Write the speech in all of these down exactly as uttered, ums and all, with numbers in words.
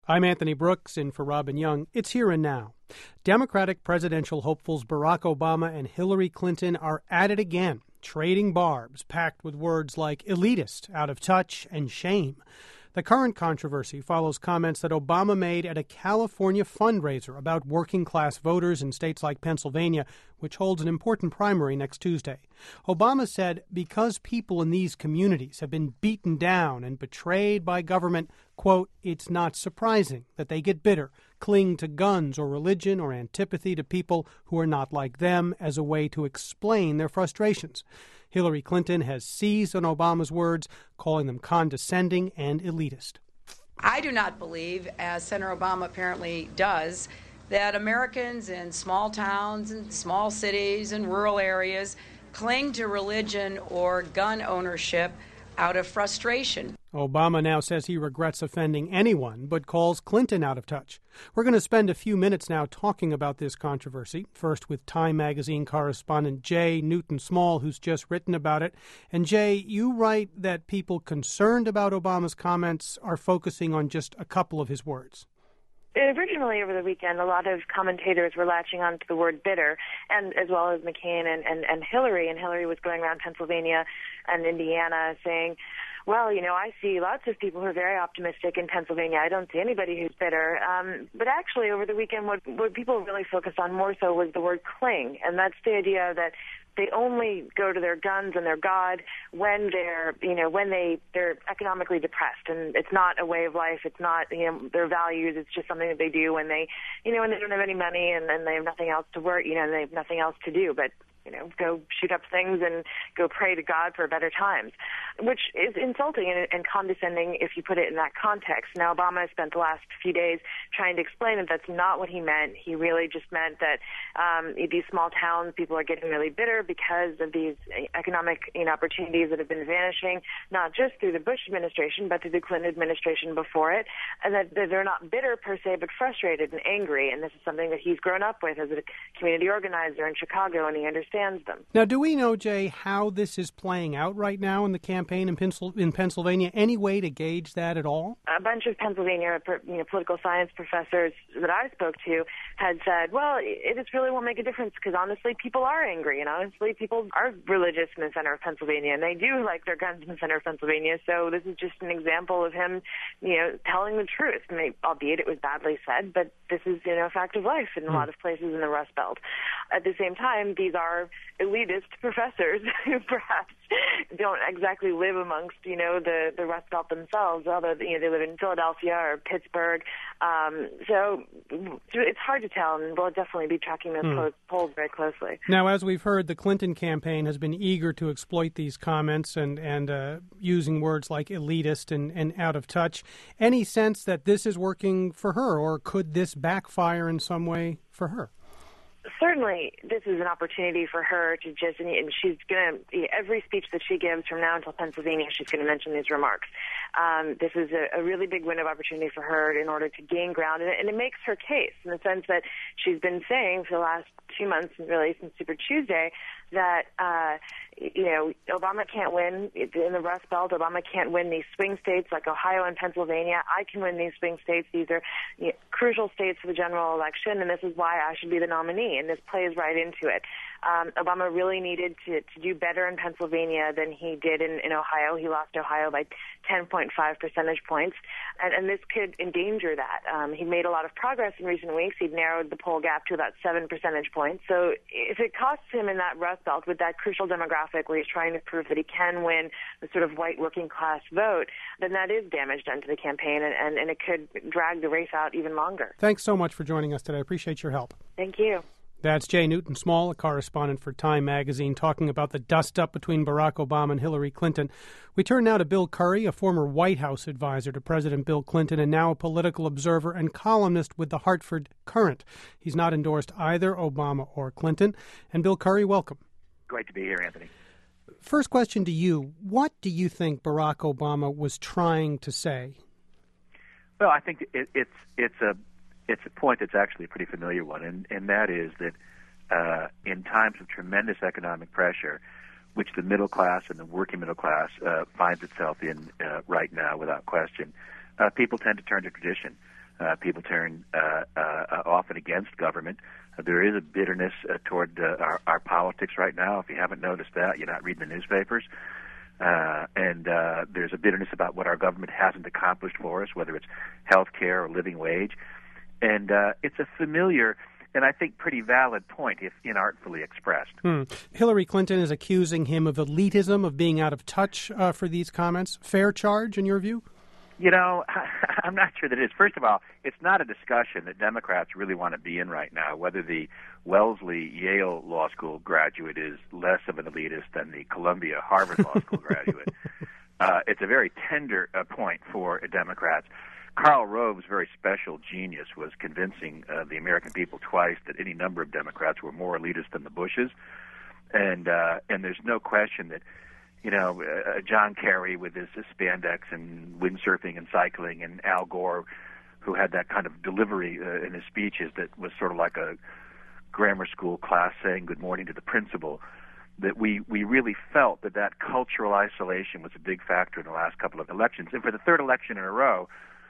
I'm Anthony Brooks, in for Robin Young. It's Here and Now. Democratic presidential hopefuls Barack Obama and Hillary Clinton are at it again, trading barbs packed with words like elitist, out of touch, and shame. The current controversy follows comments that Obama made at a California fundraiser about working-class voters in states like Pennsylvania, which holds an important primary next Tuesday. Obama said because people in these communities have been beaten down and betrayed by government, quote, it's not surprising that they get bitter, cling to guns or religion or antipathy to people who are not like them as a way to explain their frustrations. Hillary Clinton has seized on Obama's words, calling them condescending and elitist. I do not believe, as Senator Obama apparently does, that Americans in small towns and small cities and rural areas cling to religion or gun ownership out of frustration. Obama now says he regrets offending anyone, but calls Clinton out of touch. We're going to spend a few minutes now talking about this controversy, first with Time magazine correspondent Jay Newton-Small, who's just written about it. And Jay, you write that people concerned about Obama's comments are focusing on just a couple of his words. Originally, over the weekend, a lot of commentators were latching on to the word bitter, and as well as McCain and, and, and Hillary. And Hillary was going around Pennsylvania and Indiana saying, well, you know, I see lots of people who are very optimistic in Pennsylvania. I don't see anybody who's bitter. Um, but actually, over the weekend, what, what people really focused on more so was the word cling. And that's the idea that they only go to their guns and their God when they're, you know, when they, they're economically depressed. And it's not a way of life. It's not, you know, their values. It's just something that they do when they, you know, when they don't have any money and, and they have nothing else to work, you know, and they have nothing else to do. But you know, go shoot up things and go pray to God for better times, which is insulting and, and condescending if you put it in that context. Now, Obama has spent the last few days trying to explain that that's not what he meant. He really just meant that um, these small towns, people are getting really bitter because of these economic you know, opportunities that have been vanishing, not just through the Bush administration, but through the Clinton administration before it, and that, that they're not bitter per se, but frustrated and angry. And this is something that he's grown up with as a community organizer in Chicago, and he understands them. Now, do we know, Jay, how this is playing out right now in the campaign in, Pencil- in Pennsylvania? Any way to gauge that at all? A bunch of Pennsylvania you know, political science professors that I spoke to had said, well, it just really won't make a difference because honestly, people are angry, and honestly, people are religious in the center of Pennsylvania, and they do like their guns in the center of Pennsylvania. So this is just an example of him, you know, telling the truth. Maybe, albeit it was badly said, but this is, you know, a fact of life in a lot of places in the Rust Belt. At the same time, these are elitist professors who perhaps don't exactly live amongst, you know, the, the Rust Belt themselves, although, you know, they live in Philadelphia or Pittsburgh. Um, so it's hard to tell, and we'll definitely be tracking those hmm. polls very closely. Now, as we've heard, the Clinton campaign has been eager to exploit these comments and, and uh, using words like elitist and, and out of touch. Any sense that this is working for her, or could this backfire in some way for her? Certainly, this is an opportunity for her to just, and she's going to, every speech that she gives from now until Pennsylvania, she's going to mention these remarks. Um, this is a, a really big window of opportunity for her in order to gain ground, and it, and it makes her case in the sense that she's been saying for the last two months, really since Super Tuesday, that, uh, you know, Obama can't win in the Rust Belt. Obama can't win these swing states like Ohio and Pennsylvania. I can win these swing states. These are you know, crucial states for the general election, and this is why I should be the nominee, and this plays right into it. Um, Obama really needed to, to do better in Pennsylvania than he did in, in Ohio. He lost Ohio by ten point five percentage points, and, and this could endanger that. Um, he made a lot of progress in recent weeks. He'd narrowed the poll gap to about seven percentage points. So if it costs him in that Rust Belt with that crucial demographic where he's trying to prove that he can win the sort of white working class vote, then that is damage done to the campaign, and, and, and it could drag the race out even longer. Thanks so much for joining us today. I appreciate your help. Thank you. That's Jay Newton-Small, a correspondent for Time magazine, talking about the dust-up between Barack Obama and Hillary Clinton. We turn now to Bill Curry, a former White House advisor to President Bill Clinton and now a political observer and columnist with the Hartford Courant. He's not endorsed either Obama or Clinton. And Bill Curry, welcome. Great to be here, Anthony. First question to you. What do you think Barack Obama was trying to say? Well, I think it, it's it's a it's a point that's actually a pretty familiar one, and, and that is that uh, in times of tremendous economic pressure, which the middle class and the working middle class uh, finds itself in uh, right now without question, uh, people tend to turn to tradition. Uh, people turn uh, uh, often against government. Uh, there is a bitterness uh, toward uh, our, our politics right now. If you haven't noticed that, you're not reading the newspapers. Uh, and uh, there's a bitterness about what our government hasn't accomplished for us, whether it's health care or living wage. And uh, it's a familiar and I think pretty valid point if inartfully expressed. Hmm. Hillary Clinton is accusing him of elitism, of being out of touch uh, for these comments. Fair charge, in your view? You know, I'm not sure that it is. First of all, it's not a discussion that Democrats really want to be in right now, whether the Wellesley Yale Law School graduate is less of an elitist than the Columbia Harvard Law School graduate. Uh, it's a very tender uh, point for Democrats. Karl Rove's very special genius was convincing uh, the American people twice that any number of Democrats were more elitist than the Bushes. And, uh, and there's no question that You know, uh, John Kerry with his, his spandex and windsurfing and cycling, and Al Gore, who had that kind of delivery uh, in his speeches that was sort of like a grammar school class saying good morning to the principal, that we, we really felt that that cultural isolation was a big factor in the last couple of elections. And for the third election in a row,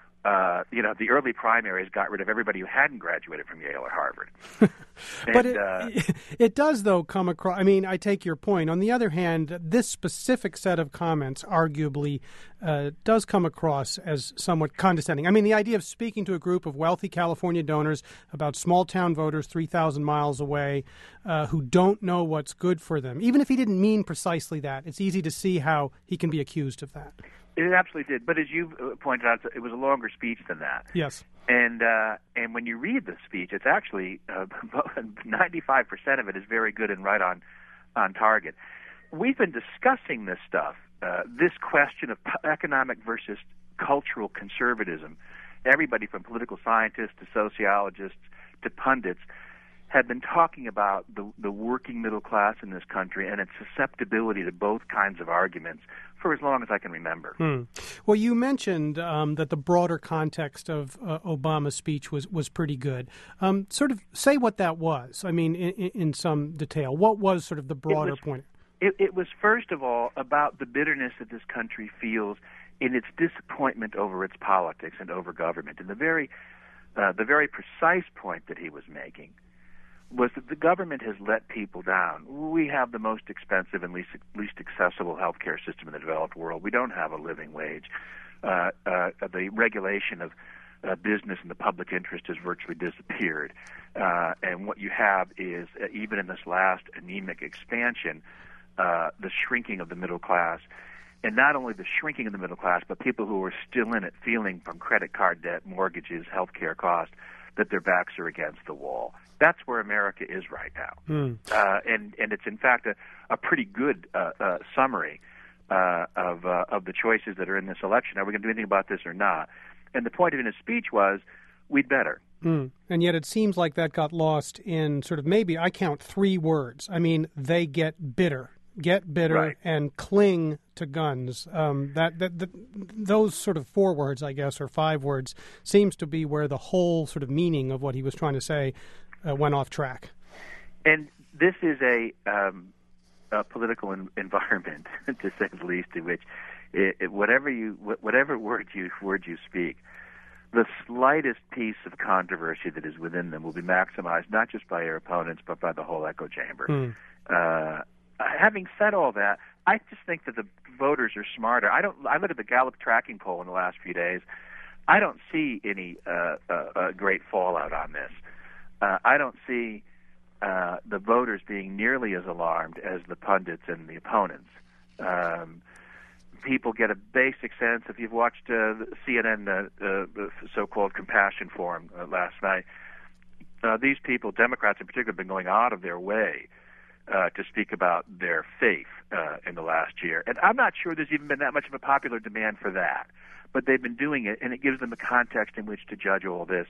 Uh, you know, the early primaries got rid of everybody who hadn't graduated from Yale or Harvard. And, but it, uh, it does, though, come across. I mean, I take your point. On the other hand, this specific set of comments arguably uh, does come across as somewhat condescending. I mean, the idea of speaking to a group of wealthy California donors about small-town voters three thousand miles away uh, who don't know what's good for them, even if he didn't mean precisely that, it's easy to see how he can be accused of that. It absolutely did. But as you pointed out, it was a longer speech than that. Yes. And uh, and when you read the speech, it's actually uh, ninety-five percent of it is very good and right on, on target. We've been discussing this stuff, uh, this question of economic versus cultural conservatism. Everybody from political scientists to sociologists to pundits have been talking about the, the working middle class in this country and its susceptibility to both kinds of arguments for as long as I can remember. Hmm. Well, you mentioned um, that the broader context of uh, Obama's speech was, was pretty good. Um, sort of say what that was, I mean, in, in some detail. What was sort of the broader it was, point? It, it was, first of all, about the bitterness that this country feels in its disappointment over its politics and over government. And the very, uh, the very precise point that he was making was that the government has let people down. We have the most expensive and least least accessible healthcare system in the developed world. We don't have a living wage. Uh, uh, the regulation of uh, business in the public interest has virtually disappeared. Uh, and what you have is, uh, even in this last anemic expansion, uh, the shrinking of the middle class. And not only the shrinking of the middle class, but people who are still in it feeling from credit card debt, mortgages, healthcare costs, that their backs are against the wall. That's where America is right now. Mm. Uh, and, and it's, in fact, a, a pretty good uh, uh, summary uh, of, uh, of the choices that are in this election. Are we going to do anything about this or not? And the point of his speech was, we'd better. Mm. And yet it seems like that got lost in sort of maybe, I count three words. I mean, they get bitter. Get bitter right. and cling to guns. Um, that, that, that those sort of four words, I guess, or five words, seems to be where the whole sort of meaning of what he was trying to say uh, went off track. And this is a, um, a political en- environment, to say the least, in which it, it, whatever you whatever words you words you speak, the slightest piece of controversy that is within them will be maximized not just by your opponents but by the whole echo chamber. Mm. Uh, Having said all that, I just think that the voters are smarter. I don't. I look at the Gallup tracking poll in the last few days. I don't see any uh, uh, uh, great fallout on this. Uh, I don't see uh, the voters being nearly as alarmed as the pundits and the opponents. Um, people get a basic sense. If you've watched uh, the C N N, uh, uh, the so-called Compassion Forum uh, last night, uh, these people, Democrats in particular, have been going out of their way Uh, to speak about their faith uh, in the last year. And I'm not sure there's even been that much of a popular demand for that. But they've been doing it, and it gives them a context in which to judge all this.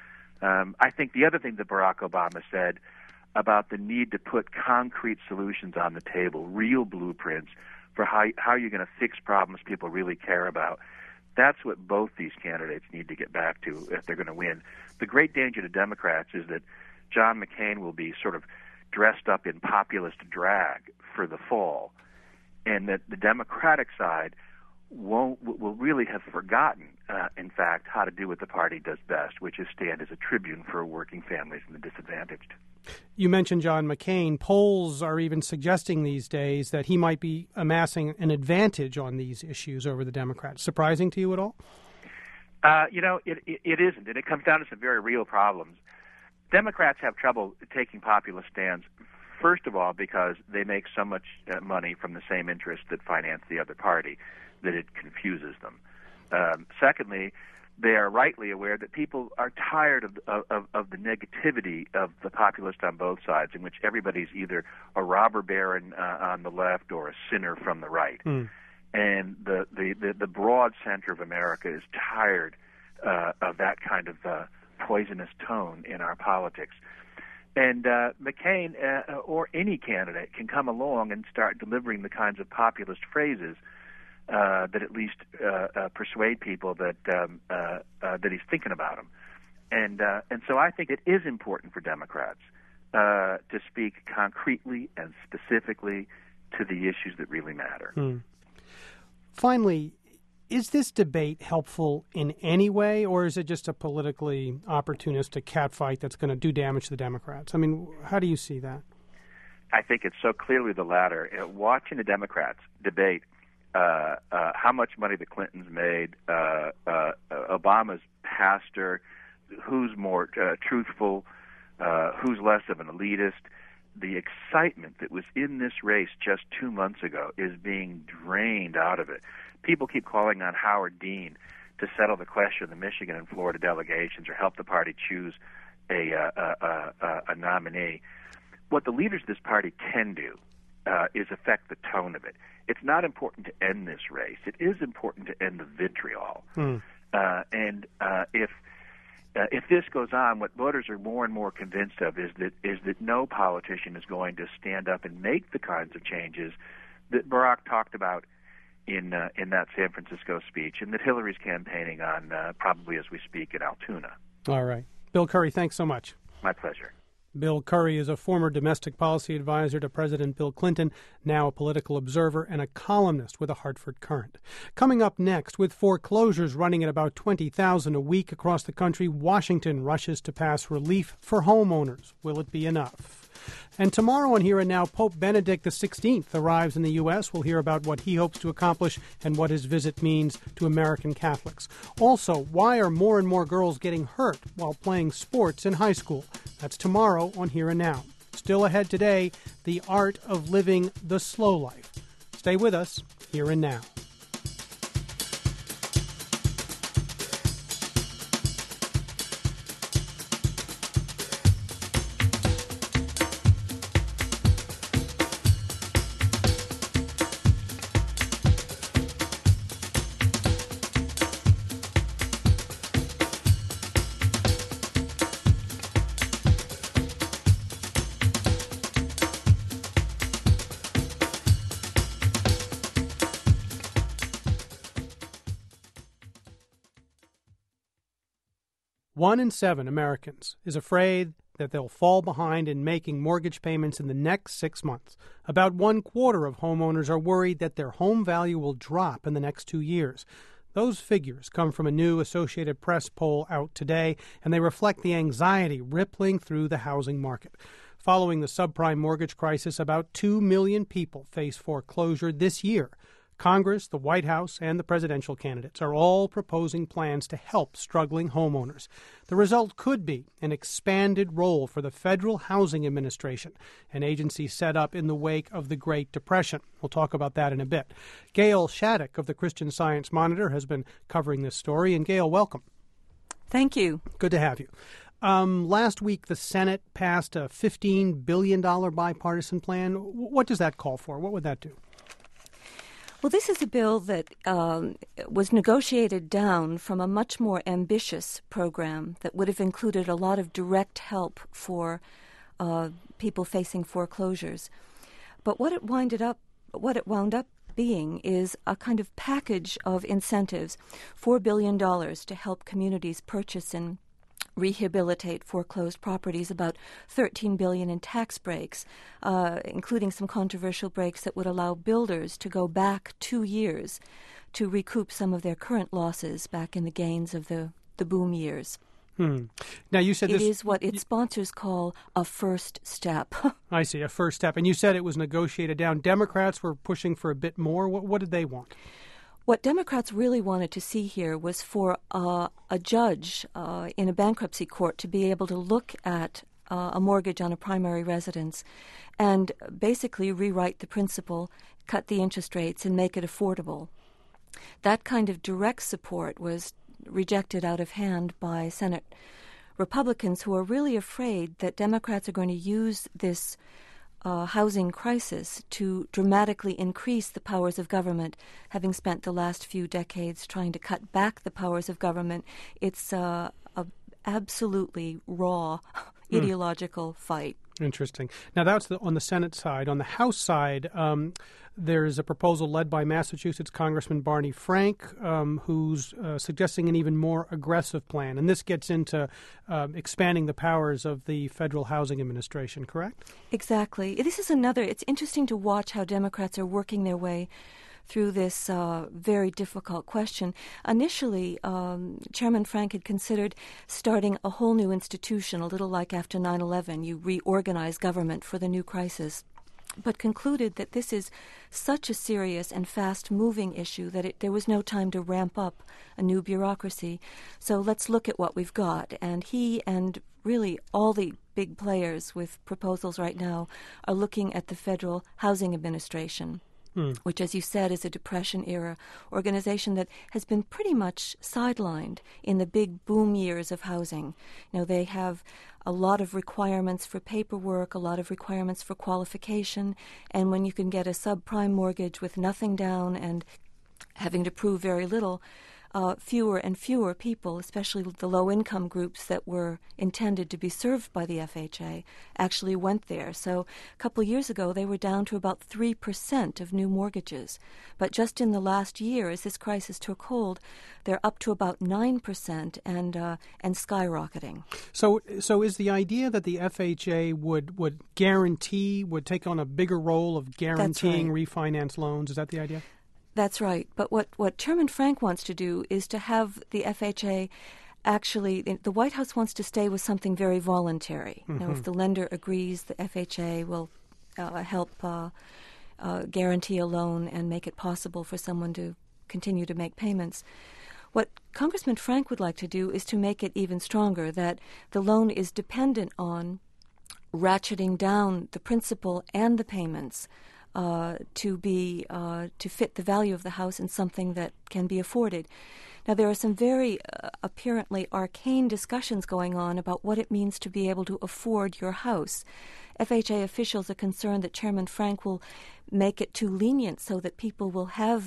Um, I think the other thing that Barack Obama said about the need to put concrete solutions on the table, real blueprints for how, how you're going to fix problems people really care about, that's what both these candidates need to get back to if they're going to win. The great danger to Democrats is that John McCain will be sort of dressed up in populist drag for the fall, and that the Democratic side won't will really have forgotten uh, in fact, how to do what the party does best, which is stand as a tribune for working families and the disadvantaged. You mentioned John McCain. Polls are even suggesting these days that he might be amassing an advantage on these issues over the Democrats. Surprising to you at all? Uh, you know, it, it, it isn't, and it comes down to some very real problems. Democrats have trouble taking populist stands, first of all, because they make so much uh, money from the same interests that finance the other party that it confuses them. Um, secondly, they are rightly aware that people are tired of, of, of the negativity of the populist on both sides, in which everybody's either a robber baron uh, on the left or a sinner from the right. Mm. And the, the, the, the broad center of America is tired uh, of that kind of uh, poisonous tone in our politics. And uh, McCain uh, or any candidate can come along and start delivering the kinds of populist phrases uh, that at least uh, uh, persuade people that um, uh, uh, that he's thinking about them. And uh, and so I think it is important for Democrats uh, to speak concretely and specifically to the issues that really matter. Hmm. Finally, is this debate helpful in any way, or is it just a politically opportunistic catfight that's going to do damage to the Democrats? I mean, how do you see that? I think it's so clearly the latter. You know, watching the Democrats debate uh, uh, how much money the Clintons made, uh, uh, Obama's pastor, who's more uh, truthful, uh, who's less of an elitist, the excitement that was in this race just two months ago is being drained out of it. People keep calling on Howard Dean to settle the question of the Michigan and Florida delegations or help the party choose a, uh, a, a, a nominee. What the leaders of this party can do uh, is affect the tone of it. It's not important to end this race. It is important to end the vitriol. Hmm. Uh, and uh, if uh, if this goes on, what voters are more and more convinced of is that is that no politician is going to stand up and make the kinds of changes that Barack talked about in uh, in that San Francisco speech, and that Hillary's campaigning on uh, probably as we speak in Altoona. All right. Bill Curry, thanks so much. My pleasure. Bill Curry is a former domestic policy advisor to President Bill Clinton, now a political observer and a columnist with the Hartford Courant. Coming up next, with foreclosures running at about twenty thousand a week across the country, Washington rushes to pass relief for homeowners. Will it be enough? And tomorrow on Here and Now, Pope Benedict the sixteenth arrives in the U S We'll hear about what he hopes to accomplish and what his visit means to American Catholics. Also, why are more and more girls getting hurt while playing sports in high school? That's tomorrow on Here and Now. Still ahead today, the art of living the slow life. Stay with us, Here and Now. One in seven Americans is afraid that they'll fall behind in making mortgage payments in the next six months. About one quarter of homeowners are worried that their home value will drop in the next two years. Those figures come from a new Associated Press poll out today, and they reflect the anxiety rippling through the housing market. Following the subprime mortgage crisis, about two million people face foreclosure this year. Congress, the White House, and the presidential candidates are all proposing plans to help struggling homeowners. The result could be an expanded role for the Federal Housing Administration, an agency set up in the wake of the Great Depression. We'll talk about that in a bit. Gail Shattuck of the Christian Science Monitor has been covering this story. And Gail, welcome. Thank you. Good to have you. Um, last week, the Senate passed a fifteen billion dollars bipartisan plan. What does that call for? What would that do? Well, this is a bill that um, was negotiated down from a much more ambitious program that would have included a lot of direct help for uh, people facing foreclosures. But what it winded up, what it wound up being is a kind of package of incentives, four billion dollars to help communities purchase and rehabilitate foreclosed properties, about thirteen billion dollars in tax breaks, uh, including some controversial breaks that would allow builders to go back two years to recoup some of their current losses back in the gains of the, the boom years. Hmm. Now, you said it this is what its sponsors call a first step. I see, a first step. And you said it was negotiated down. Democrats were pushing for a bit more. What, what did they want? What Democrats really wanted to see here was for uh, a judge uh, in a bankruptcy court to be able to look at uh, a mortgage on a primary residence and basically rewrite the principal, cut the interest rates, and make it affordable. That kind of direct support was rejected out of hand by Senate Republicans, who are really afraid that Democrats are going to use this uh, housing crisis to dramatically increase the powers of government. Having spent the last few decades trying to cut back the powers of government, it's uh, a absolutely raw mm. ideological fight. Interesting. Now, that's the, on the Senate side. On the House side, um, there's a proposal led by Massachusetts Congressman Barney Frank, um, who's uh, suggesting an even more aggressive plan. And this gets into uh, expanding the powers of the Federal Housing Administration, correct? Exactly. This is another, it's interesting to watch how Democrats are working their way through this uh, very difficult question. Initially, um, Chairman Frank had considered starting a whole new institution, a little like after nine eleven. You reorganize government for the new crisis, but concluded that this is such a serious and fast-moving issue that it, there was no time to ramp up a new bureaucracy. So let's look at what we've got. And he and really all the big players with proposals right now are looking at the Federal Housing Administration. Hmm. Which, as you said, is a Depression-era organization that has been pretty much sidelined in the big boom years of housing. You know, they have a lot of requirements for paperwork, a lot of requirements for qualification, and when you can get a subprime mortgage with nothing down and having to prove very little, Uh, fewer and fewer people, especially the low-income groups that were intended to be served by the F H A, actually went there. So a couple of years ago, they were down to about three percent of new mortgages. But just in the last year, as this crisis took hold, they're up to about nine percent and uh, and skyrocketing. So so is the idea that the F H A would, would guarantee, would take on a bigger role of guaranteeing right. refinance loans? Is that the idea? That's right. But what, what Chairman Frank wants to do is to have the F H A actually, the White House wants to stay with something very voluntary. Mm-hmm. Now, if the lender agrees, the F H A will uh, help uh, uh, guarantee a loan and make it possible for someone to continue to make payments. What Congressman Frank would like to do is to make it even stronger, that the loan is dependent on ratcheting down the principal and the payments Uh, to be uh, to fit the value of the house in something that can be afforded. Now, there are some very uh, apparently arcane discussions going on about what it means to be able to afford your house. F H A officials are concerned that Chairman Frank will make it too lenient so that people will have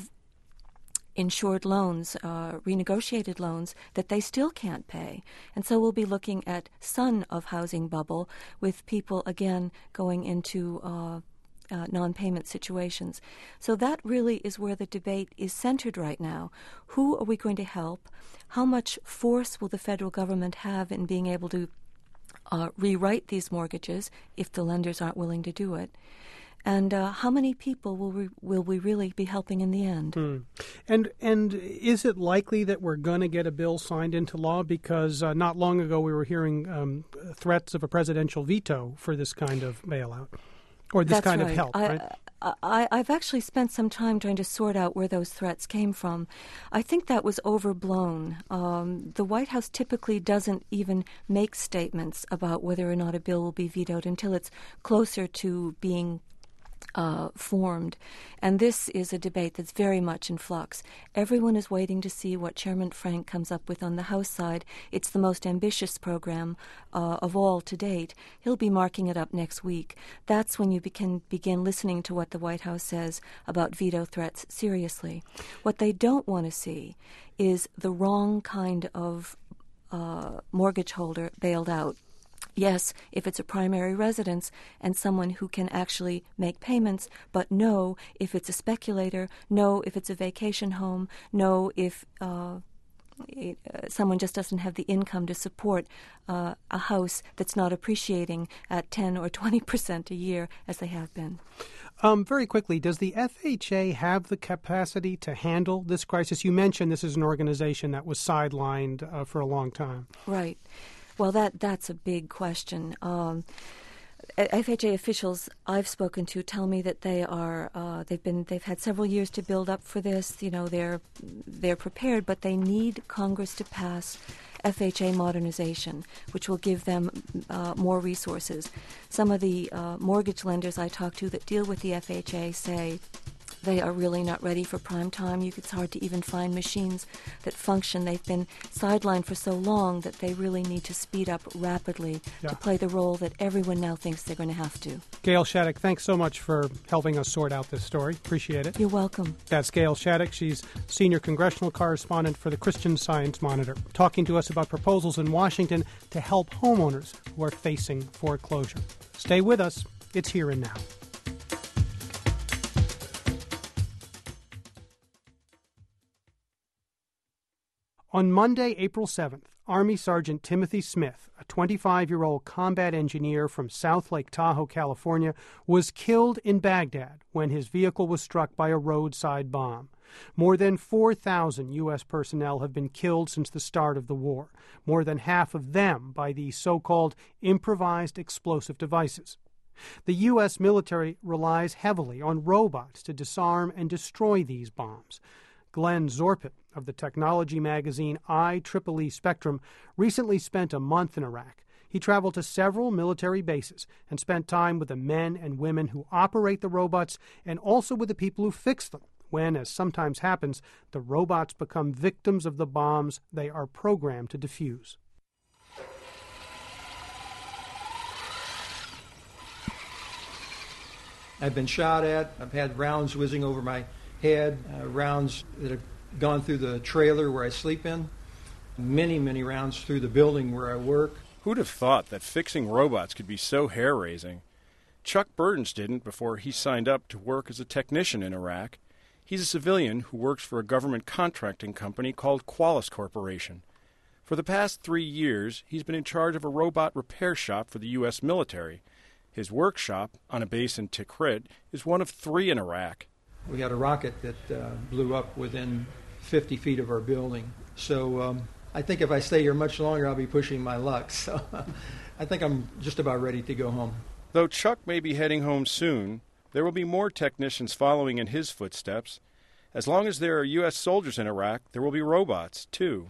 insured loans, uh, renegotiated loans, that they still can't pay. And so we'll be looking at son of housing bubble with people, again, going into uh, Uh, non-payment situations. So that really is where the debate is centered right now. Who are we going to help? How much force will the federal government have in being able to uh, rewrite these mortgages if the lenders aren't willing to do it? And uh, how many people will we, will we really be helping in the end? Hmm. And and is it likely that we're going to get a bill signed into law? Because uh, not long ago we were hearing um, threats of a presidential veto for this kind of bailout. Or this That's kind right. of help, I, right? I, I've actually spent some time trying to sort out where those threats came from. I think that was overblown. Um, the White House typically doesn't even make statements about whether or not a bill will be vetoed until it's closer to being Uh, formed. And this is a debate that's very much in flux. Everyone is waiting to see what Chairman Frank comes up with on the House side. It's the most ambitious program uh, of all to date. He'll be marking it up next week. That's when you be- can begin listening to what the White House says about veto threats seriously. What they don't want to see is the wrong kind of uh, mortgage holder bailed out. Yes, if it's a primary residence and someone who can actually make payments, but no if it's a speculator, no if it's a vacation home, no if uh, it, uh, someone just doesn't have the income to support uh, a house that's not appreciating at ten or twenty percent a year as they have been. Um, very quickly, does the F H A have the capacity to handle this crisis? You mentioned this is an organization that was sidelined uh, for a long time. Right. Well, that that's a big question. Um, F H A officials I've spoken to tell me that they are uh, they've been they've had several years to build up for this. You know, they're they're prepared, but they need Congress to pass F H A modernization, which will give them uh, more resources. Some of the uh, mortgage lenders I talk to that deal with the F H A say they are really not ready for prime time. You, it's hard to even find machines that function. They've been sidelined for so long that they really need to speed up rapidly yeah. to play the role that everyone now thinks they're going to have to. Gail Shattuck, thanks so much for helping us sort out this story. Appreciate it. You're welcome. That's Gail Shattuck. She's senior congressional correspondent for the Christian Science Monitor, talking to us about proposals in Washington to help homeowners who are facing foreclosure. Stay with us. It's Here and Now. On Monday, April seventh, Army Sergeant Timothy Smith, a twenty-five-year-old combat engineer from South Lake Tahoe, California, was killed in Baghdad when his vehicle was struck by a roadside bomb. More than four thousand U S personnel have been killed since the start of the war, more than half of them by these so-called improvised explosive devices. The U S military relies heavily on robots to disarm and destroy these bombs. Glenn Zorpit of the technology magazine I triple E Spectrum recently spent a month in Iraq. He traveled to several military bases and spent time with the men and women who operate the robots and also with the people who fix them when, as sometimes happens, the robots become victims of the bombs they are programmed to defuse. I've been shot at. I've had rounds whizzing over my head, uh, rounds that have gone through the trailer where I sleep in, many, many rounds through the building where I work. Who'd have thought that fixing robots could be so hair-raising? Chuck Burdens didn't before he signed up to work as a technician in Iraq. He's a civilian who works for a government contracting company called Qualys Corporation. For the past three years, he's been in charge of a robot repair shop for the U S military. His workshop, on a base in Tikrit, is one of three in Iraq. We had a rocket that uh, blew up within fifty feet of our building. So um, I think if I stay here much longer, I'll be pushing my luck. So I think I'm just about ready to go home. Though Chuck may be heading home soon, there will be more technicians following in his footsteps. As long as there are U S soldiers in Iraq, there will be robots, too.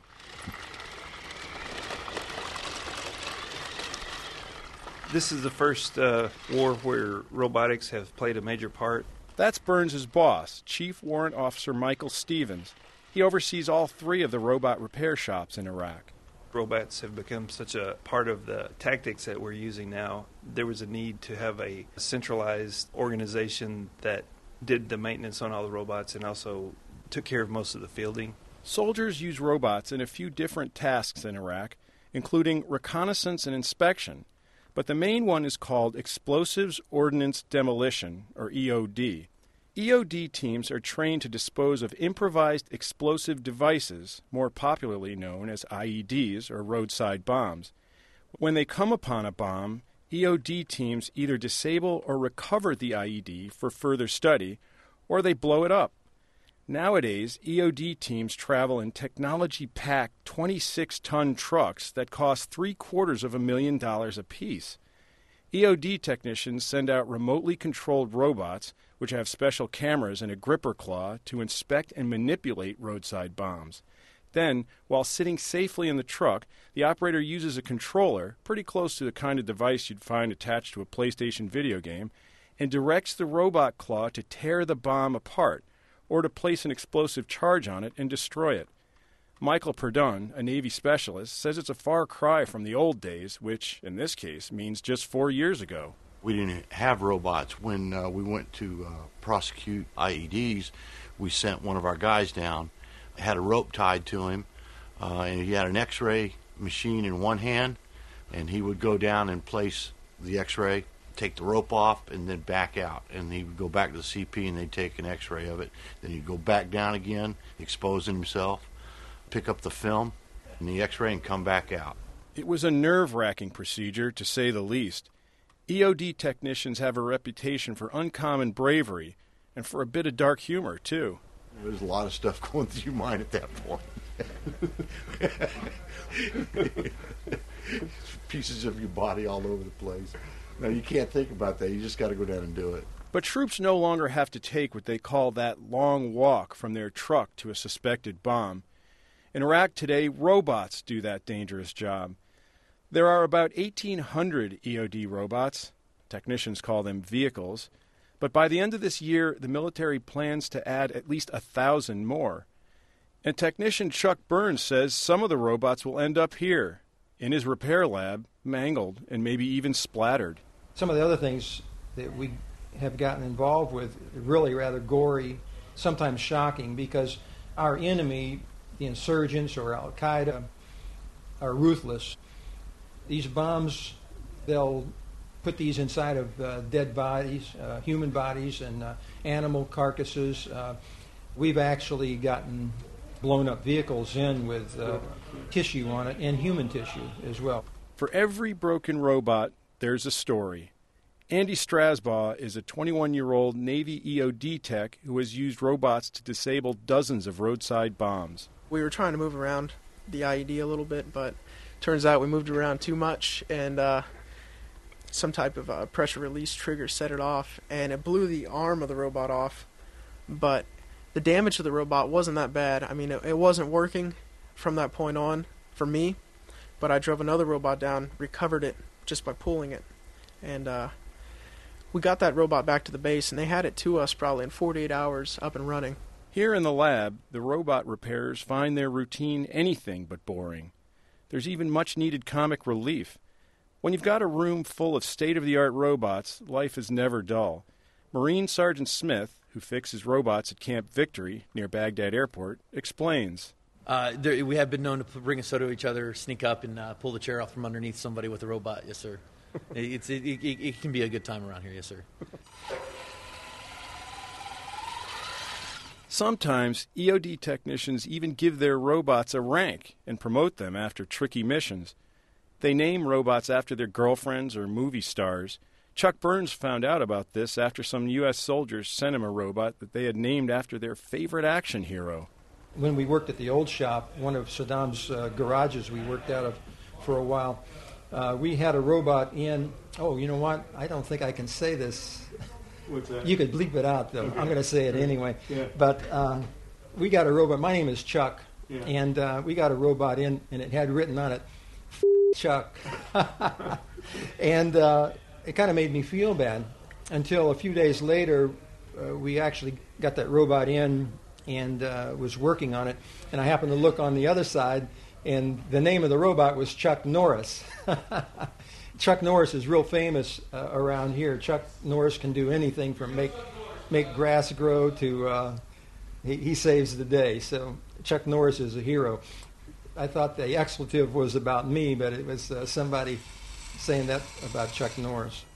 This is the first uh, war where robotics have played a major part. That's Burns' boss, Chief Warrant Officer Michael Stevens. He oversees all three of the robot repair shops in Iraq. Robots have become such a part of the tactics that we're using now. There was a need to have a centralized organization that did the maintenance on all the robots and also took care of most of the fielding. Soldiers use robots in a few different tasks in Iraq, including reconnaissance and inspection. But the main one is called Explosives Ordnance Demolition, or E O D. E O D teams are trained to dispose of improvised explosive devices, more popularly known as I E Ds, or roadside bombs. When they come upon a bomb, E O D teams either disable or recover the I E D for further study, or they blow it up. Nowadays, E O D teams travel in technology-packed twenty-six ton trucks that cost three-quarters of a million dollars apiece. E O D technicians send out remotely controlled robots, which have special cameras and a gripper claw, to inspect and manipulate roadside bombs. Then, while sitting safely in the truck, the operator uses a controller, pretty close to the kind of device you'd find attached to a PlayStation video game, and directs the robot claw to tear the bomb apart, or to place an explosive charge on it and destroy it. Michael Perdun, a Navy specialist, says it's a far cry from the old days, which, in this case, means just four years ago. We didn't have robots. When uh, we went to uh, prosecute I E Ds, we sent one of our guys down, had a rope tied to him, uh, and he had an X-ray machine in one hand, and he would go down and place the X-ray, take the rope off, and then back out. And he would go back to the C P, and they'd take an X-ray of it. Then he'd go back down again, exposing himself. pick up the film and the x-ray and come back out. It was a nerve-wracking procedure, to say the least. E O D technicians have a reputation for uncommon bravery and for a bit of dark humor, too. There's a lot of stuff going through your mind at that point. Pieces of your body all over the place. No, you can't think about that. You just got to go down and do it. But troops no longer have to take what they call that long walk from their truck to a suspected bomb. In Iraq today, robots do that dangerous job. There are about eighteen hundred E O D robots. Technicians call them vehicles. But by the end of this year, the military plans to add at least a thousand more. And technician Chuck Burns says some of the robots will end up here, in his repair lab, mangled and maybe even splattered. Some of the other things that we have gotten involved with are really rather gory, sometimes shocking, because our enemy, the insurgents or Al-Qaeda, are ruthless. These bombs, they'll put these inside of uh, dead bodies, uh, human bodies, and uh, animal carcasses. Uh, we've actually gotten blown up vehicles in with uh, tissue on it, and human tissue as well. For every broken robot, there's a story. Andy Strasbaugh is a twenty-one-year-old Navy E O D tech who has used robots to disable dozens of roadside bombs. We were trying to move around the I E D a little bit, but turns out we moved around too much, and uh, some type of uh, pressure release trigger set it off, and it blew the arm of the robot off. But the damage to the robot wasn't that bad. I mean, it, it wasn't working from that point on for me, but I drove another robot down, recovered it just by pulling it, and uh, we got that robot back to the base, and they had it to us probably in forty-eight hours up and running. Here in the lab, the robot repairers find their routine anything but boring. There's even much-needed comic relief. When you've got a room full of state-of-the-art robots, life is never dull. Marine Sergeant Smith, who fixes robots at Camp Victory near Baghdad Airport, explains. Uh, there, we have been known to bring a soda to each other, sneak up, and uh, pull the chair off from underneath somebody with a robot. Yes, sir. it's, it, it, it can be a good time around here. Yes, sir. Sometimes E O D technicians even give their robots a rank and promote them after tricky missions. They name robots after their girlfriends or movie stars. Chuck Burns found out about this after some U S soldiers sent him a robot that they had named after their favorite action hero. When we worked at the old shop, one of Saddam's uh, garages we worked out of for a while, uh, we had a robot in, oh, you know what, I don't think I can say this. What's that? You could bleep it out, though. Okay. I'm going to say it anyway. Yeah. But uh, we got a robot. My name is Chuck, yeah. and uh, we got a robot in, and it had written on it, F- Chuck. and uh, it kind of made me feel bad until a few days later, uh, we actually got that robot in and uh, was working on it. And I happened to look on the other side, and the name of the robot was Chuck Norris. Chuck Norris is real famous uh, around here. Chuck Norris can do anything from make make grass grow to uh, he, he saves the day. So Chuck Norris is a hero. I thought the expletive was about me, but it was uh, somebody saying that about Chuck Norris.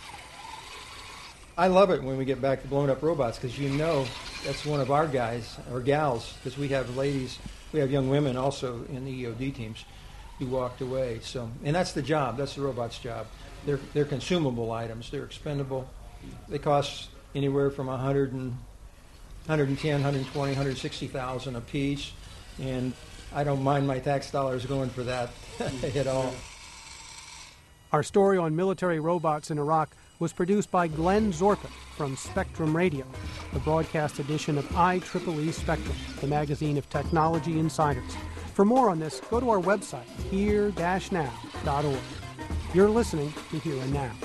I love it when we get back to blown up robots because you know that's one of our guys or gals, because we have ladies, we have young women also in the E O D teams who walked away. So, and that's the job. That's the robot's job. They're they're consumable items. They're expendable. They cost anywhere from one hundred and one hundred ten, one hundred twenty, one hundred sixty thousand a piece, and I don't mind my tax dollars going for that at all. Our story on military robots in Iraq was produced by Glenn Zorka from Spectrum Radio, the broadcast edition of I triple E Spectrum, the magazine of technology insiders. For more on this, go to our website, here dash now dot org. You're listening to Here and Now.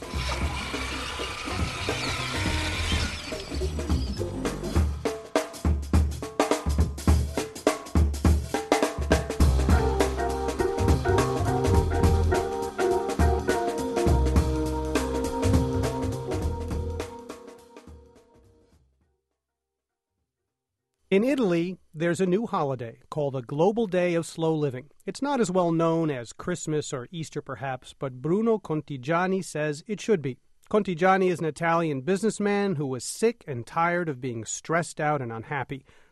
In Italy, there's a new holiday called a Global Day of Slow Living. It's not as well known as Christmas or Easter, perhaps, but Bruno Contigiani says it should be. Contigiani is an Italian businessman who was sick and tired of being stressed out and unhappy,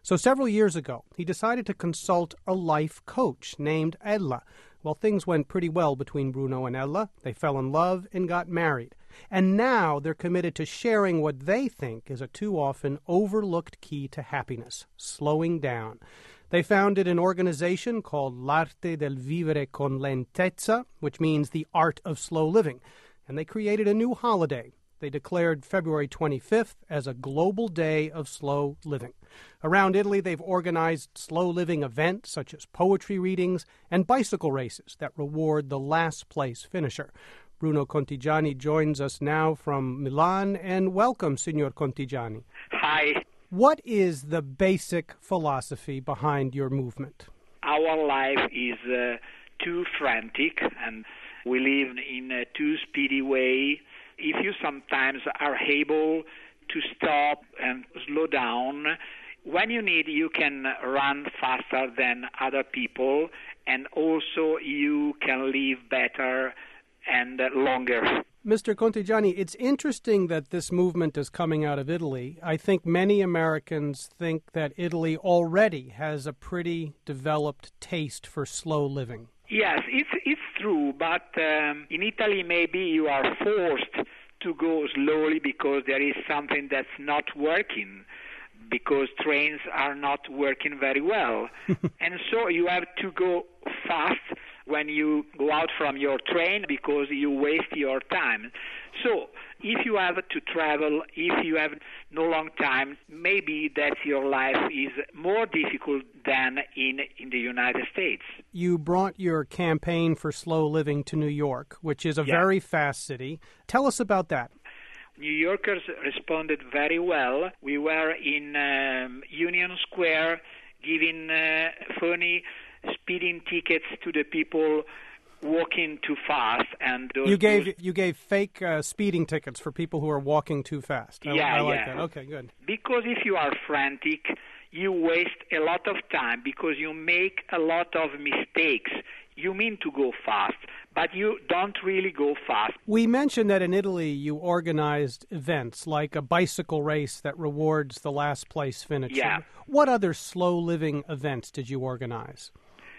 So several years ago, he decided to consult a life coach named Ella. Well, things went pretty well between Bruno and Ella. They fell in love and got married. And now they're committed to sharing what they think is a too often overlooked key to happiness, slowing down. They founded an organization called L'Arte del Vivere con Lentezza, which means the art of slow living. And they created a new holiday. They declared February twenty-fifth as a global day of slow living. Around Italy, they've organized slow living events such as poetry readings and bicycle races that reward the last place finisher. Bruno Contigiani joins us now from Milan, and welcome, Signor Contigiani. Hi. What is the basic philosophy behind your movement? Our life is uh, too frantic, and we live in a too speedy way. If you sometimes are able to stop and slow down, when you need, you can run faster than other people, and also you can live better and longer. Mister Contigiani, it's interesting that this movement is coming out of Italy. I think many Americans think that Italy already has a pretty developed taste for slow living. Yes, it's it's true, but um, in Italy maybe you are forced to go slowly because there is something that's not working, because trains are not working very well. And so you have to go fast when you go out from your train because you waste your time. So if you have to travel, if you have no long time, maybe that your life is more difficult than in, in the United States. You brought your campaign for slow living to New York, which is a yeah. very fast city. Tell us about that. New Yorkers responded very well. We were in um, Union Square giving uh, funny speeding tickets to the people walking too fast, and those, you gave those... you gave fake uh, speeding tickets for people who are walking too fast. I, yeah, I like yeah. that. Okay, good. Because if you are frantic, you waste a lot of time because you make a lot of mistakes. You mean to go fast, but you don't really go fast. We mentioned that in Italy you organized events like a bicycle race that rewards the last place finisher. Yeah. What other slow living events did you organize?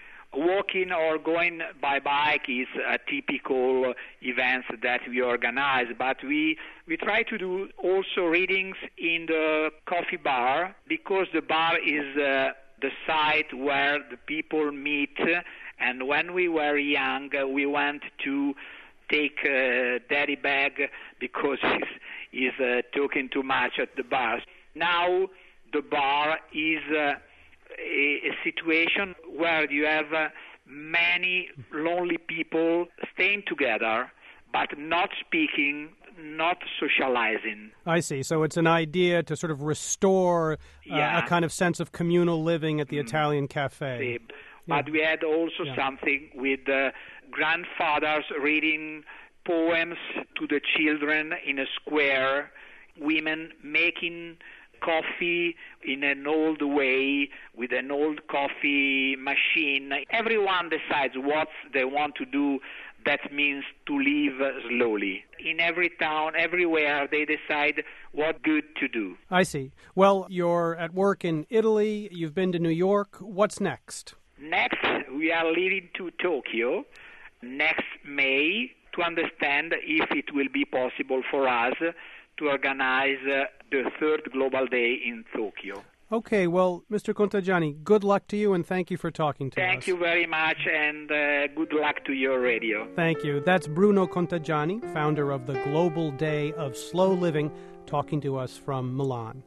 Walking or going by bike is a typical event that we organize, but we we try to do also readings in the coffee bar, because the bar is uh, the site where the people meet. And when we were young, uh, we went to take uh, daddy bag because he's, he's uh, talking too much at the bar. Now the bar is uh, a, a situation where you have uh, many lonely people staying together, but not speaking, not socializing. I see. So it's an idea to sort of restore uh, yeah. a kind of sense of communal living at the mm. Italian cafe. See. But yeah. we had also yeah. something with uh, grandfathers reading poems to the children in a square, women making coffee in an old way with an old coffee machine. Everyone decides what they want to do. That means to live slowly. In every town, everywhere, they decide what good to do. I see. Well, you're at work in Italy. You've been to New York. What's next? Next, we are leaving to Tokyo next May to understand if it will be possible for us to organize uh, the third Global Day in Tokyo. Okay, well, Mister Contigiani, good luck to you, and thank you for talking to thank us. Thank you very much, and uh, good luck to your radio. Thank you. That's Bruno Contigiani, founder of the Global Day of Slow Living, talking to us from Milan.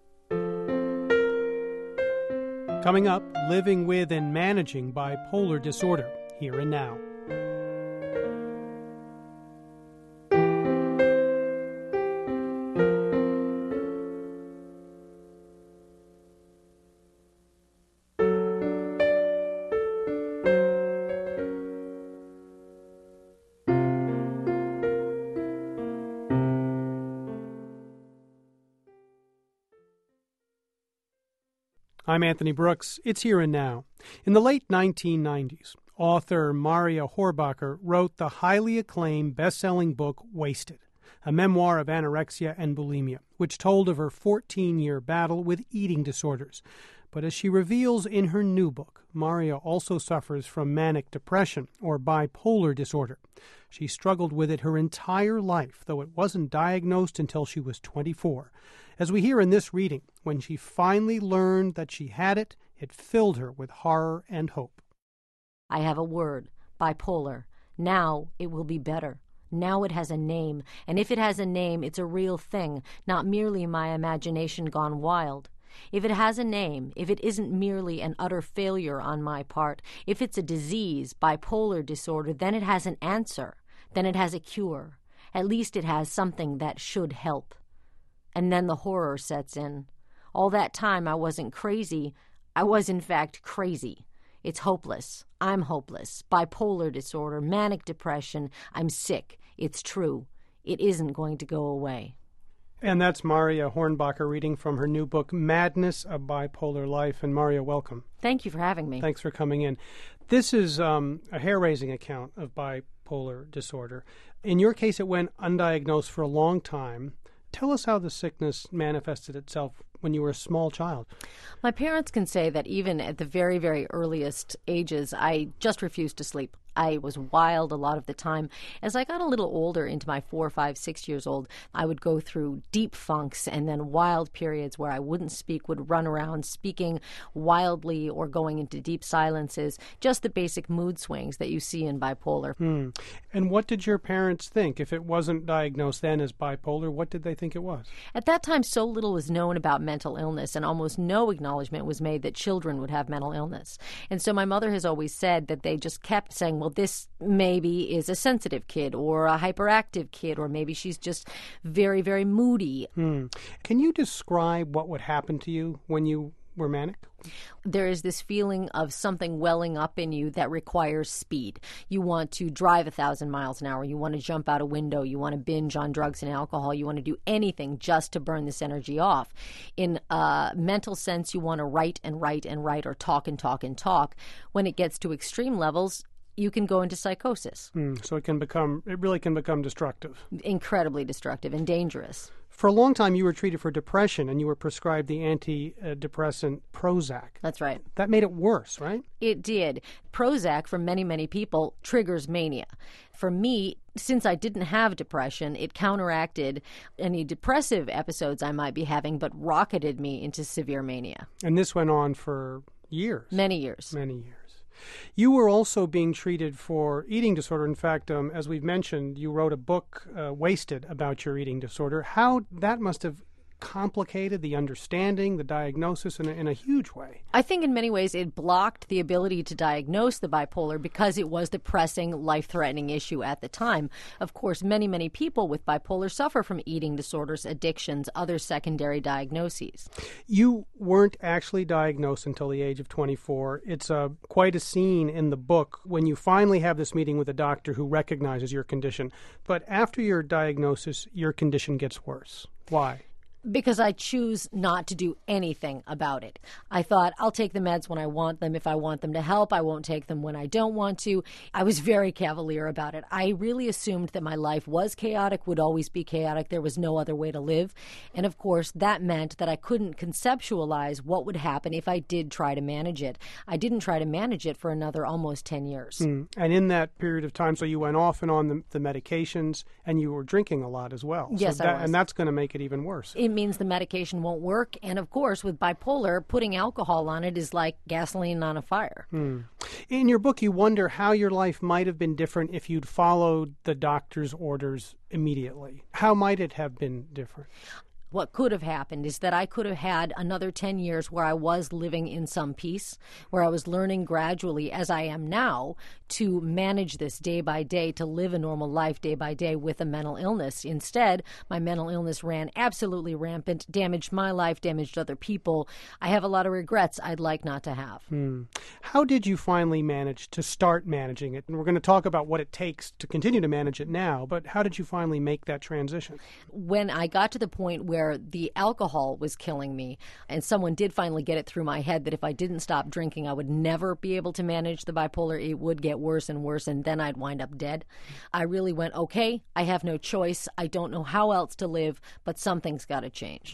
Coming up, living with and managing bipolar disorder, here and now. I'm Anthony Brooks. It's Here and Now. In the late nineteen nineties, author Maria Horbacher wrote the highly acclaimed best-selling book Wasted, a memoir of anorexia and bulimia, which told of her fourteen-year battle with eating disorders. But as she reveals in her new book, Maria also suffers from manic depression or bipolar disorder. She struggled with it her entire life, though it wasn't diagnosed until she was twenty-four. As we hear in this reading, when she finally learned that she had it, it filled her with horror and hope. I have a word, bipolar. Now it will be better. Now it has a name, and if it has a name, it's a real thing, not merely my imagination gone wild. If it has a name, if it isn't merely an utter failure on my part, if it's a disease, bipolar disorder, then it has an answer, then it has a cure. At least it has something that should help. And then the horror sets in. All that time I wasn't crazy. I was, in fact, crazy. It's hopeless. I'm hopeless. Bipolar disorder, manic depression. I'm sick. It's true. It isn't going to go away. And that's Maria Hornbacher reading from her new book, Madness, A Bipolar Life. And Maria, welcome. Thank you for having me. Thanks for coming in. This is um, a hair-raising account of bipolar disorder. In your case, it went undiagnosed for a long time. Tell us how the sickness manifested itself when you were a small child. My parents can say that even at the very, very earliest ages, I just refused to sleep. I was wild a lot of the time. As I got a little older, into my four, five, six years old, I would go through deep funks and then wild periods where I wouldn't speak, would run around speaking wildly or going into deep silences, just the basic mood swings that you see in bipolar. Hmm. And what did your parents think? If it wasn't diagnosed then as bipolar, what did they think it was? At that time, so little was known about mental illness, and almost no acknowledgement was made that children would have mental illness. And so my mother has always said that they just kept saying, well, this maybe is a sensitive kid or a hyperactive kid, or maybe she's just very, very moody. Hmm. Can you describe what would happen to you when you were manic? There is this feeling of something welling up in you that requires speed. You want to drive a thousand miles an hour. You want to jump out a window. You want to binge on drugs and alcohol. You want to do anything just to burn this energy off. In a mental sense, you want to write and write and write, or talk and talk and talk. When it gets to extreme levels, you can go into psychosis. Mm, so it can become, it really can become destructive. Incredibly destructive and dangerous. For a long time, you were treated for depression, and you were prescribed the antidepressant Prozac. That's right. That made it worse, right? It did. Prozac, for many, many people, triggers mania. For me, since I didn't have depression, it counteracted any depressive episodes I might be having, but rocketed me into severe mania. And this went on for years. Many years. Many years. You were also being treated for eating disorder. In fact, um, as we've mentioned, you wrote a book, uh, Wasted, about your eating disorder. How that must have complicated the understanding, the diagnosis in a, in a huge way. I think in many ways it blocked the ability to diagnose the bipolar because it was the pressing, life-threatening issue at the time. Of course, many, many people with bipolar suffer from eating disorders, addictions, other secondary diagnoses. You weren't actually diagnosed until the age of twenty-four. It's a, quite a scene in the book when you finally have this meeting with a doctor who recognizes your condition. But after your diagnosis, your condition gets worse. Why? Because I choose not to do anything about it. I thought, I'll take the meds when I want them. If I want them to help, I won't take them when I don't want to. I was very cavalier about it. I really assumed that my life was chaotic, would always be chaotic. There was no other way to live. And of course, that meant that I couldn't conceptualize what would happen if I did try to manage it. I didn't try to manage it for another almost ten years. Mm. And in that period of time, so you went off and on the, the medications, and you were drinking a lot as well. Yes, so that, I was. And that's going to make it even worse. It means the medication won't work. And of course, with bipolar, putting alcohol on it is like gasoline on a fire. Hmm. In your book, you wonder how your life might have been different if you'd followed the doctor's orders immediately. How might it have been different? What could have happened is that I could have had another ten years where I was living in some peace, where I was learning gradually, as I am now, to manage this day by day, to live a normal life day by day with a mental illness. Instead, my mental illness ran absolutely rampant, damaged my life, damaged other people. I have a lot of regrets I'd like not to have. Hmm. How did you finally manage to start managing it? And we're going to talk about what it takes to continue to manage it now, but how did you finally make that transition? When I got to the point where the alcohol was killing me, and someone did finally get it through my head that if I didn't stop drinking, I would never be able to manage the bipolar. It would get worse and worse, and then I'd wind up dead. I really went, okay, I have no choice. I don't know how else to live, but something's got to change. Hmm.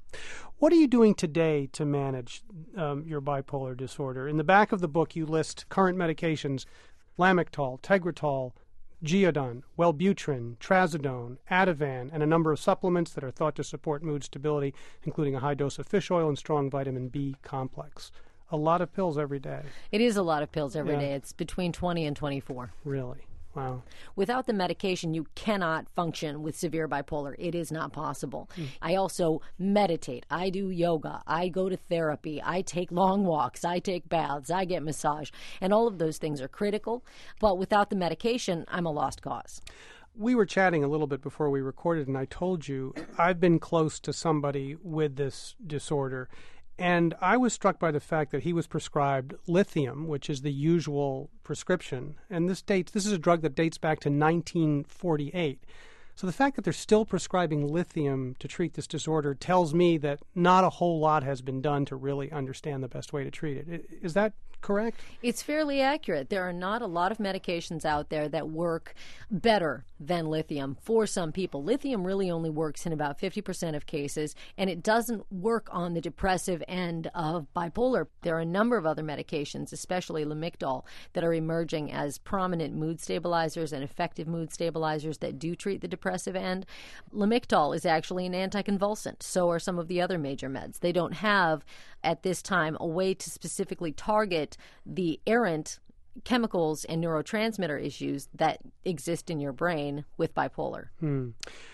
What are you doing today to manage um, your bipolar disorder? In the back of the book, you list current medications: Lamictal, Tegretol, Geodon, Wellbutrin, Trazodone, Ativan, and a number of supplements that are thought to support mood stability, including a high dose of fish oil and strong vitamin B complex. A lot of pills every day. It is a lot of pills every Yeah. day. It's between twenty and twenty-four. Really? Wow. Without the medication, you cannot function with severe bipolar. It is not possible. Mm. I also meditate. I do yoga. I go to therapy. I take long walks. I take baths. I get massage. And all of those things are critical. But without the medication, I'm a lost cause. We were chatting a little bit before we recorded, and I told you I've been close to somebody with this disorder. And I was struck by the fact that he was prescribed lithium, which is the usual prescription. And this dates, this is a drug that dates back to nineteen forty-eight. So the fact that they're still prescribing lithium to treat this disorder tells me that not a whole lot has been done to really understand the best way to treat it. Is that correct? It's fairly accurate. There are not a lot of medications out there that work better than lithium for some people. Lithium really only works in about fifty percent of cases, and it doesn't work on the depressive end of bipolar. There are a number of other medications, especially Lamictal, that are emerging as prominent mood stabilizers and effective mood stabilizers that do treat the depressive end. Lamictal is actually an anticonvulsant. So are some of the other major meds. They don't have, at this time, a way to specifically target the errant chemicals and neurotransmitter issues that exist in your brain with bipolar. Hmm.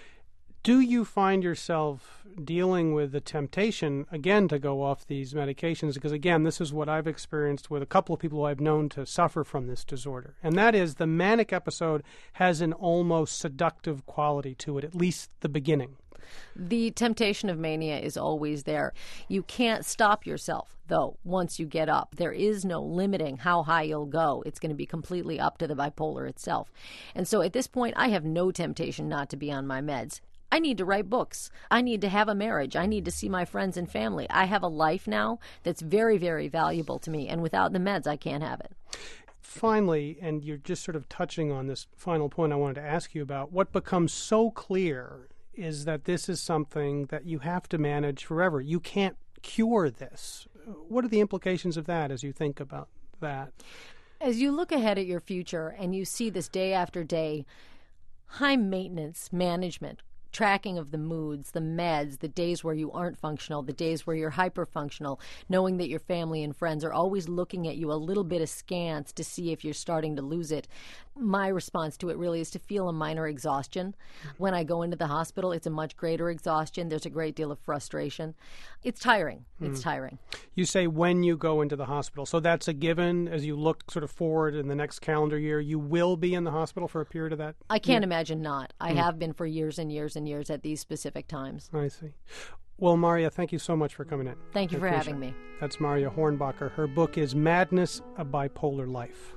Do you find yourself dealing with the temptation, again, to go off these medications? Because, again, this is what I've experienced with a couple of people who I've known to suffer from this disorder. And that is the manic episode has an almost seductive quality to it, at least the beginning. The temptation of mania is always there. You can't stop yourself, though, once you get up. There is no limiting how high you'll go. It's going to be completely up to the bipolar itself. And so at this point, I have no temptation not to be on my meds. I need to write books. I need to have a marriage. I need to see my friends and family. I have a life now that's very, very valuable to me, and without the meds, I can't have it. Finally, and you're just sort of touching on this final point I wanted to ask you about, what becomes so clear is that this is something that you have to manage forever. You can't cure this. What are the implications of that as you think about that? As you look ahead at your future and you see this day after day, high maintenance management, tracking of the moods, the meds, the days where you aren't functional, the days where you're hyper-functional, knowing that your family and friends are always looking at you a little bit askance to see if you're starting to lose it. My response to it really is to feel a minor exhaustion. When I go into the hospital, it's a much greater exhaustion. There's a great deal of frustration. It's tiring. It's mm. tiring. You say when you go into the hospital. So that's a given as you look sort of forward in the next calendar year. You will be in the hospital for a period of that? I can't year? imagine not. I mm. have been for years and years and years at these specific times. I see. Well, Maria, thank you so much for coming in. Thank you I for having me. That's Maria Hornbacher. Her book is Madness, A Bipolar Life.